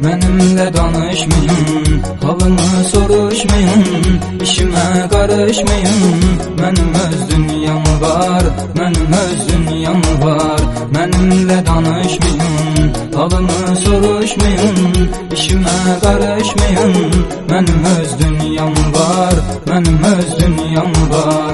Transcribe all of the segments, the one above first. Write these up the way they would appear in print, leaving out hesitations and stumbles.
Mənimlə danışmayın, halımı soruşmayın, işimə qarışmayın. Mənim öz dünyam var, mənim öz dünyam var. Mənimlə danışmayın, halımı soruşmayın, işimə qarışmayın. Mənim öz dünyam var, mənim öz dünyam var.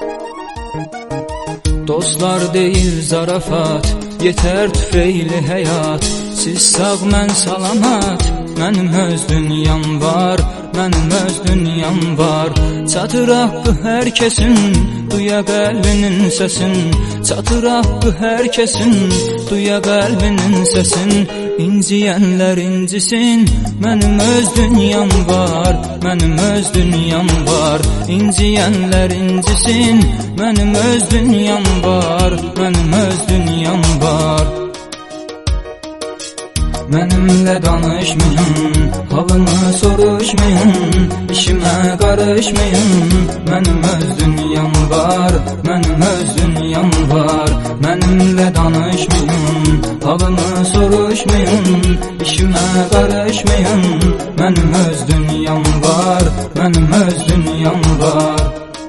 Dostlar deyil zarafat, yetər tüfeyli həyat. Siz sağ, mən salamat, mənim öz dünyam var, mənim öz dünyam var. Çatır haqqı hər kəsin, duya qəlbinin səsin. Çatır haqqı hər kəsin, duya qəlbinin səsin. İnciyənlər incisin, mənim öz dünyam var, mənim öz dünyam var. İnciyənlər incisin, mənim öz dünyam var, mənim öz dünyam var. Mənimlə danışmayın, halımı soruşmayın, işimə qarışmayın. Mənim öz dünyam var, mənim öz dünyam var. Mənimlə danışmayın, halımı soruşmayın, işimə qarışmayın. Mənim öz dünyam var, mənim öz dünyam var.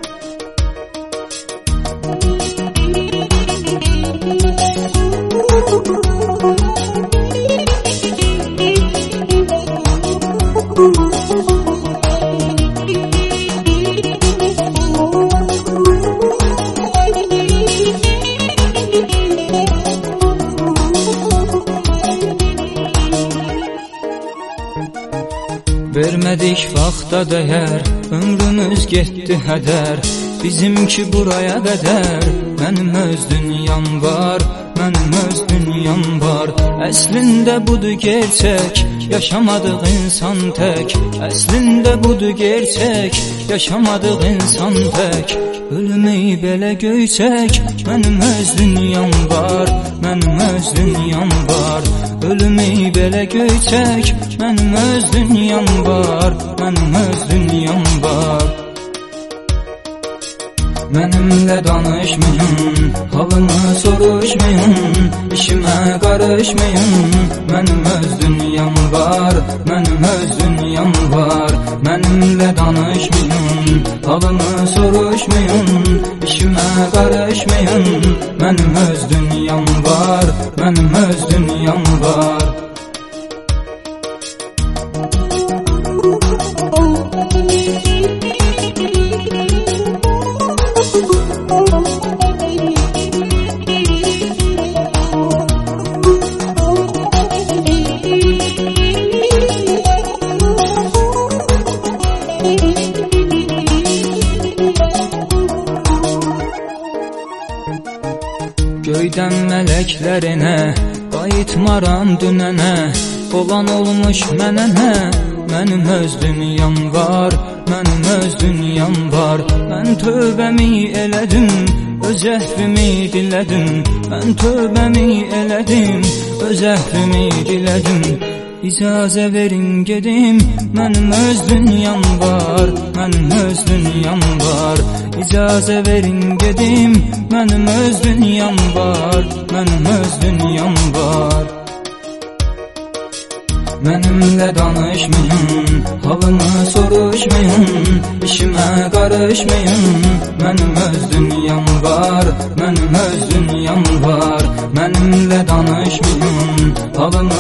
Vermədik vaxta dəyər, ömrümüz getdi hədər. Bizimki buraya qədər, mənim öz dünyam var, mənim öz dünyam var. Əslində budur gerçək, yaşamadıq insan tək. Əslində budur gerçək, yaşamadıq insan tək. Ölümü belə göyçək, mənim öz dünyam var, mənim öz dünyam var. Ölümü belə göyçək, mənim öz dünyam var, mənim öz dünyam var. Mənimlə danışmayın, halımı soruşmayın, işimə qarışmayın. Mənim öz dünyam var, mənim öz dünyam var. Mənimlə danışmayın, halımı soruşmayın, işimə qarışmayın. Mənim öz dünyam var, mənim öz dünyam var. Göydən mələklərinə, qayıtmaram dünənə. Olan olmuş mənənə, mənim öz dünyam var, mənim öz dünyam var. Mən tövbəmi elədim, öz əhvimi dilədim. Mən tövbəmi elədim, öz əhvimi dilədim. İcazə verin gedim, mənim öz dünyam var, mənim öz dünyam var. İcazə verin gedim, mənim öz dünyam var, mənim öz dünyam var. Mənimlə danışmayın, halımı soruşmayın, işimə qarışmayın. Mənim öz dünyam var, mənim öz dünyam var. Mənimlə danışmayın, halımı